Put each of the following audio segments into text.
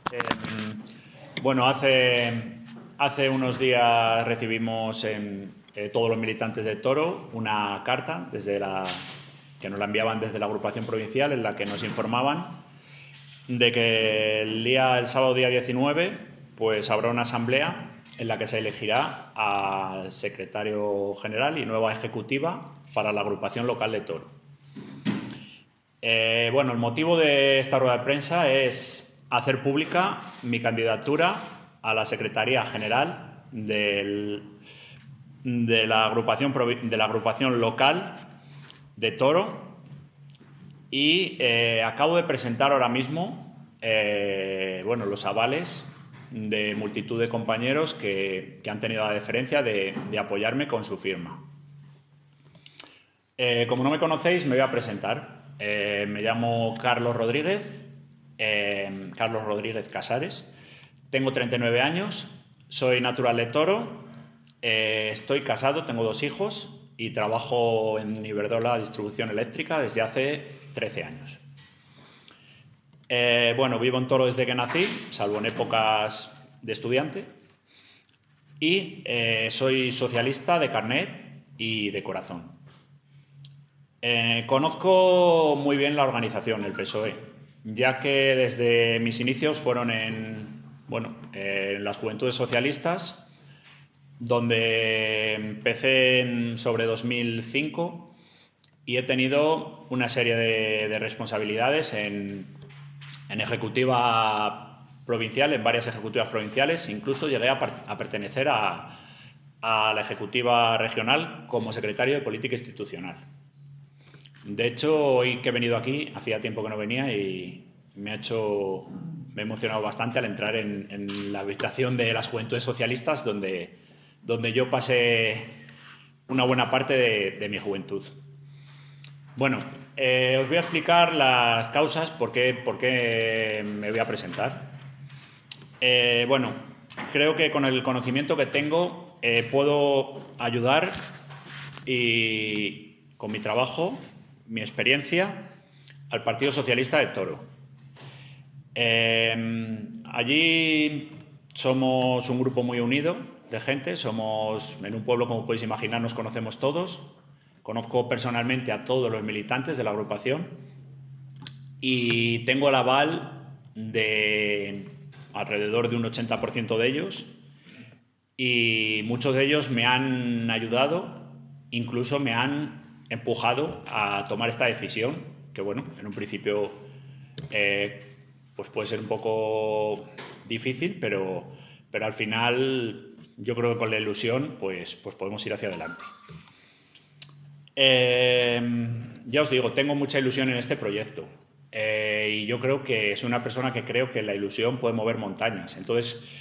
Bueno, hace unos días recibimos todos los militantes de Toro una carta que nos la enviaban desde la agrupación provincial, en la que nos informaban de que el sábado día 19 pues habrá una asamblea en la que se elegirá al secretario general y nueva ejecutiva para la agrupación local de Toro. Bueno, el motivo de esta rueda de prensa es hacer pública mi candidatura a la Secretaría General de la agrupación local de Toro y acabo de presentar ahora mismo los avales de multitud de compañeros que han tenido la deferencia de apoyarme con su firma. Como no me conocéis, me voy a presentar. Me llamo Carlos Rodríguez Casares, tengo 39 años, soy natural de Toro, estoy casado, tengo 2 hijos y trabajo en Iberdrola Distribución Eléctrica desde hace 13 años. Vivo en Toro desde que nací, salvo en épocas de estudiante, y soy socialista de carnet y de corazón. Conozco muy bien la organización, el PSOE, ya que desde mis inicios fueron en las Juventudes Socialistas, donde empecé sobre 2005 y he tenido una serie de responsabilidades en ejecutiva provincial, en varias ejecutivas provinciales, incluso llegué a pertenecer a la ejecutiva regional como secretario de Política Institucional. De hecho, hoy que he venido aquí, hacía tiempo que no venía y me he emocionado bastante al entrar en la habitación de las Juventudes Socialistas, donde yo pasé una buena parte de mi juventud. Bueno, os voy a explicar las causas por qué me voy a presentar. Creo que con el conocimiento que tengo puedo ayudar y con mi trabajo, mi experiencia, al Partido Socialista de Toro. Allí somos un grupo muy unido de gente, somos en un pueblo, como podéis imaginar, nos conocemos todos. Conozco personalmente a todos los militantes de la agrupación y tengo el aval de alrededor de un 80% de ellos, y muchos de ellos me han ayudado, incluso me han empujado a tomar esta decisión, que en un principio pues puede ser un poco difícil, pero al final yo creo que con la ilusión pues podemos ir hacia adelante. Ya os digo, tengo mucha ilusión en este proyecto y yo creo que soy una persona que creo que la ilusión puede mover montañas. Entonces,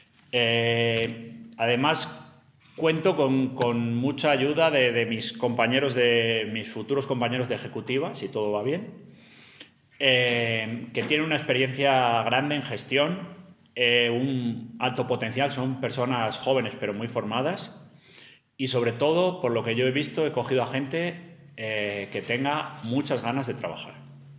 además, cuento con mucha ayuda de mis futuros compañeros de ejecutiva, si todo va bien, que tienen una experiencia grande en gestión, un alto potencial, son personas jóvenes pero muy formadas, y sobre todo, por lo que yo he visto, he cogido a gente que tenga muchas ganas de trabajar.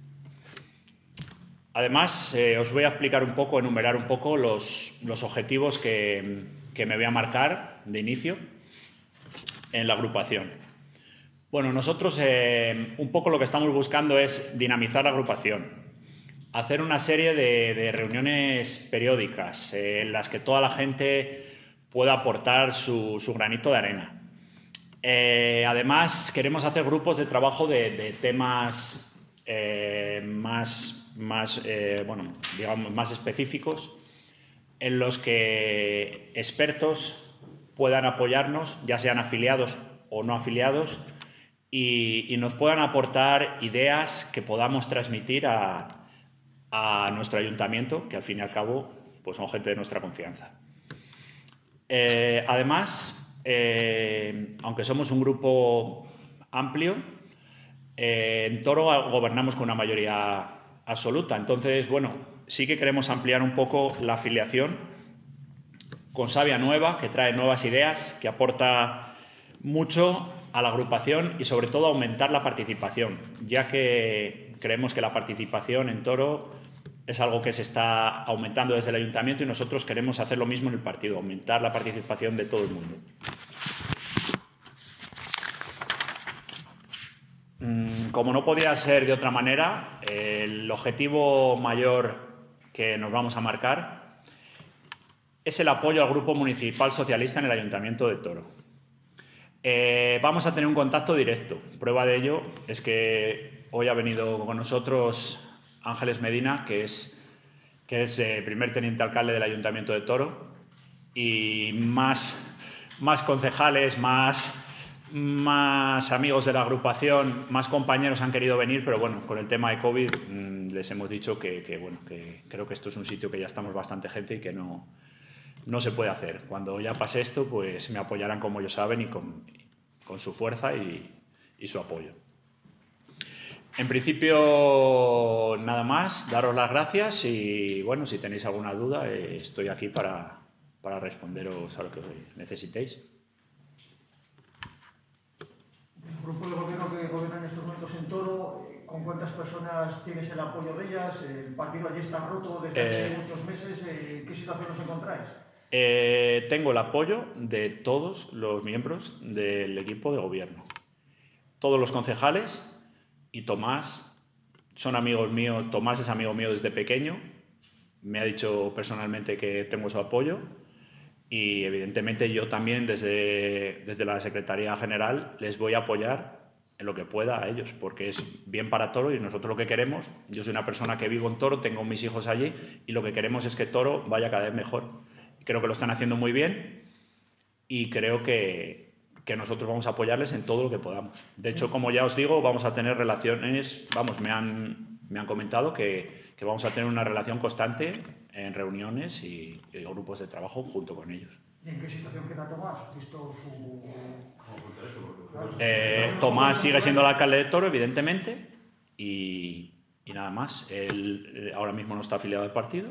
Además, os voy a enumerar un poco los objetivos que me voy a marcar de inicio en la agrupación. Bueno, nosotros un poco lo que estamos buscando es dinamizar la agrupación, hacer una serie de reuniones periódicas en las que toda la gente pueda aportar su granito de arena. Además, queremos hacer grupos de trabajo de temas más específicos, en los que expertos puedan apoyarnos, ya sean afiliados o no afiliados, y nos puedan aportar ideas que podamos transmitir a nuestro ayuntamiento, que al fin y al cabo pues son gente de nuestra confianza. Además, aunque somos un grupo amplio, en Toro gobernamos con una mayoría absoluta. Entonces, sí que queremos ampliar un poco la afiliación con savia nueva, que trae nuevas ideas, que aporta mucho a la agrupación y sobre todo aumentar la participación, ya que creemos que la participación en Toro es algo que se está aumentando desde el ayuntamiento y nosotros queremos hacer lo mismo en el partido, aumentar la participación de todo el mundo. Como no podía ser de otra manera, el objetivo mayor que nos vamos a marcar es el apoyo al Grupo Municipal Socialista en el Ayuntamiento de Toro. Vamos a tener un contacto directo. Prueba de ello es que hoy ha venido con nosotros Ángeles Medina, que es primer teniente alcalde del Ayuntamiento de Toro, y más concejales, más amigos de la agrupación, más compañeros han querido venir, pero bueno, con el tema de COVID les hemos dicho que creo que esto es un sitio que ya estamos bastante gente y que no se puede hacer. Cuando ya pase esto, pues me apoyarán como ellos saben y con su fuerza y su apoyo. En principio, nada más, daros las gracias y bueno, si tenéis alguna duda, estoy aquí para responderos a lo que necesitéis. El grupo de gobierno que gobierna en estos momentos en Toro, ¿con cuántas personas tienes el apoyo de ellas? El partido allí está roto desde hace muchos meses. ¿En qué situación os encontráis? Tengo el apoyo de todos los miembros del equipo de gobierno. Todos los concejales y Tomás son amigos míos. Tomás es amigo mío desde pequeño. Me ha dicho personalmente que tengo su apoyo. Y evidentemente yo también desde la Secretaría General les voy a apoyar en lo que pueda a ellos, porque es bien para Toro y nosotros lo que queremos, yo soy una persona que vivo en Toro, tengo mis hijos allí y lo que queremos es que Toro vaya cada vez mejor. Creo que lo están haciendo muy bien y creo que nosotros vamos a apoyarles en todo lo que podamos. De hecho, como ya os digo, vamos a tener relaciones, me han comentado que vamos a tener una relación constante en reuniones y grupos de trabajo junto con ellos. ¿Y en qué situación queda Tomás? ¿Visto su...? Tomás sigue siendo el alcalde de Toro, evidentemente, y nada más. Él ahora mismo no está afiliado al partido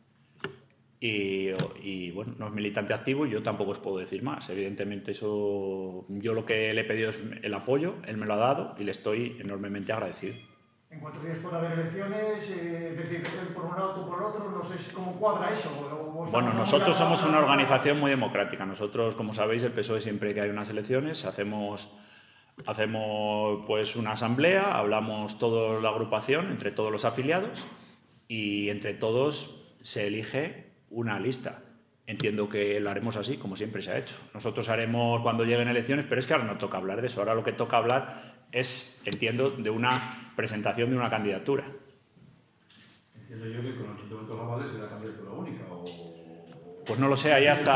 y bueno, no es militante activo y yo tampoco os puedo decir más. Evidentemente eso, yo lo que le he pedido es el apoyo, él me lo ha dado y le estoy enormemente agradecido. ¿En cuántos días puede haber elecciones? Es decir, por un lado, tú por el otro, no sé cómo cuadra eso. Bueno, nosotros somos una organización muy democrática. Nosotros, como sabéis, el PSOE siempre que hay unas elecciones hacemos pues una asamblea, hablamos toda la agrupación, entre todos los afiliados y entre todos se elige una lista. Entiendo que lo haremos así, como siempre se ha hecho. Nosotros haremos cuando lleguen elecciones, pero es que ahora no toca hablar de eso. Ahora lo que toca hablar es, entiendo, de una presentación de una candidatura. Entiendo yo que con 8 votos avales será candidatura única o... Pues no lo sé, ahí hasta...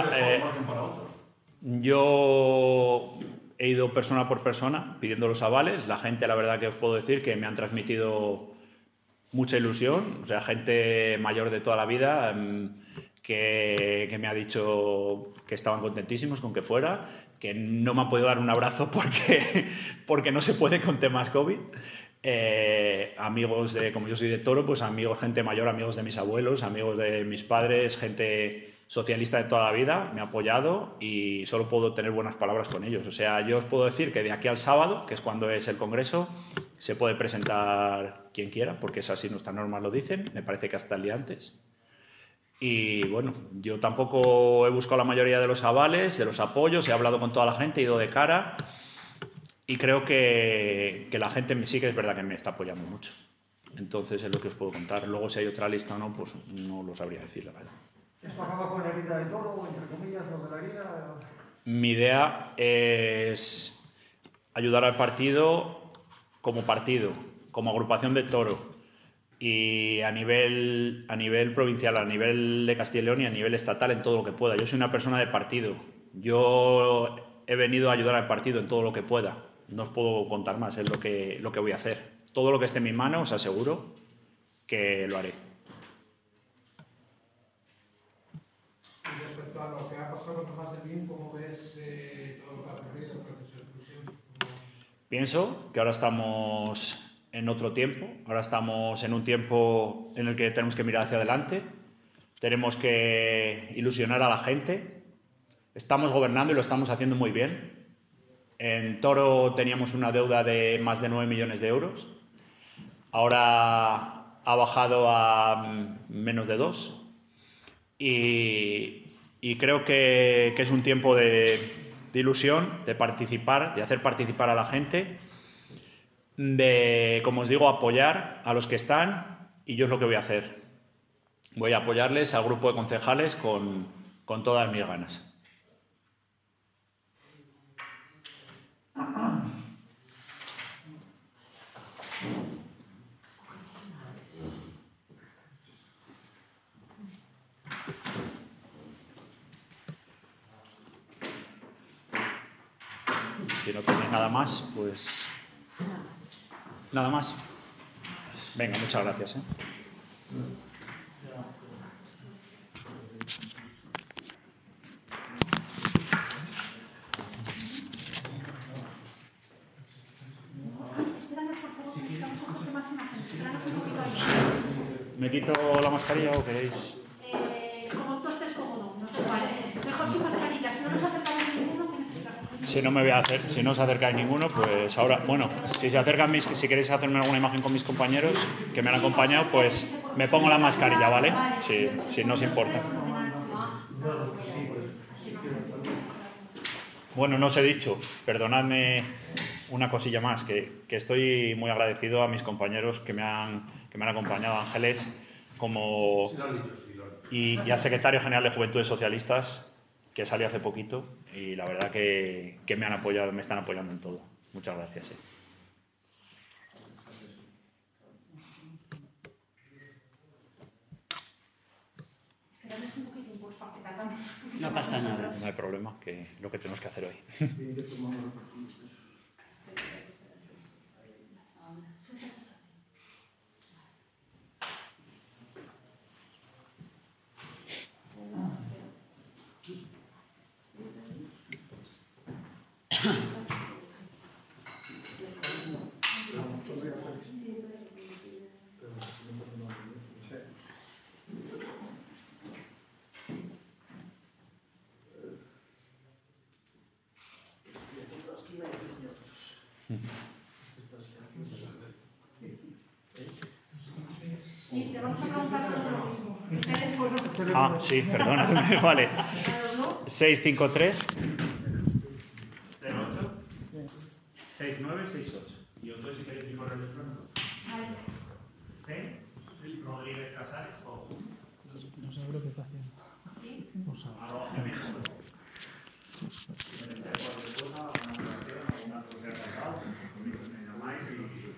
Yo he ido persona por persona pidiendo los avales. La gente, la verdad que os puedo decir que me han transmitido mucha ilusión. O sea, gente mayor de toda la vida que me ha dicho que estaban contentísimos con que fuera, que no me han podido dar un abrazo porque no se puede con temas COVID. Amigos como yo soy de Toro, pues amigos, gente mayor, amigos de mis abuelos, amigos de mis padres, gente socialista de toda la vida, me ha apoyado y solo puedo tener buenas palabras con ellos. O sea, yo os puedo decir que de aquí al sábado, que es cuando es el Congreso, se puede presentar quien quiera, porque es así, nuestras normas lo dicen, me parece que hasta el día antes. Y bueno, yo tampoco he buscado la mayoría de los avales, de los apoyos, he hablado con toda la gente, he ido de cara y creo que la gente sí que es verdad que me está apoyando mucho. Entonces es lo que os puedo contar. Luego si hay otra lista o no, pues no lo sabría decir, la verdad. ¿Esto acaba con la herida de Toro, entre comillas, lo de la herida? Mi idea es ayudar al partido, como agrupación de Toro, y a nivel provincial, a nivel de Castilla y León y a nivel estatal en todo lo que pueda. Yo soy una persona de partido. Yo he venido a ayudar al partido en todo lo que pueda. No os puedo contar más, es lo que voy a hacer. Todo lo que esté en mi mano os aseguro que lo haré. Y respecto a lo que ha pasado con Tomás de Lin, ¿cómo ves todo lo que ha ocurrido, el proceso de exclusión? Pienso que ahora estamos en otro tiempo, ahora estamos en un tiempo en el que tenemos que mirar hacia adelante, tenemos que ilusionar a la gente, estamos gobernando y lo estamos haciendo muy bien. En Toro teníamos una deuda de más de 9 millones de euros, ahora ha bajado a menos de 2 y creo que es un tiempo de ilusión, de participar, de hacer participar a la gente, de, como os digo, apoyar a los que están, y yo es lo que voy a hacer. Voy a apoyarles al grupo de concejales con todas mis ganas. Si no tenéis nada más, pues nada más. Venga, muchas gracias. ¿Me quito la mascarilla o queréis? Como tú estés cómodo, no sé cuál. Mejor sin mascarilla, si no nos acercamos ninguno, que necesitamos. Si no me voy a hacer, si no os acercáis ninguno, pues ahora, bueno, si se acercan si queréis hacerme alguna imagen con mis compañeros que me han acompañado, pues me pongo la mascarilla, ¿vale? Si no os importa. Bueno, no os he dicho, perdonadme una cosilla más, que estoy muy agradecido a mis compañeros que me han acompañado, Ángeles, como y al secretario general de Juventudes Socialistas, que salió hace poquito, y la verdad que me han apoyado, me están apoyando en todo. Muchas gracias. No pasa nada. No hay problema, que es lo que tenemos que hacer hoy. Sí, te vamos a preguntar todo lo mismo. Teléfono. Ah, sí, perdóname, vale. 653 08 6968. Y otro si queréis mi correo electrónico. Rodríguez Casares o... No sabe lo que está haciendo. ¿Sí? No sabe.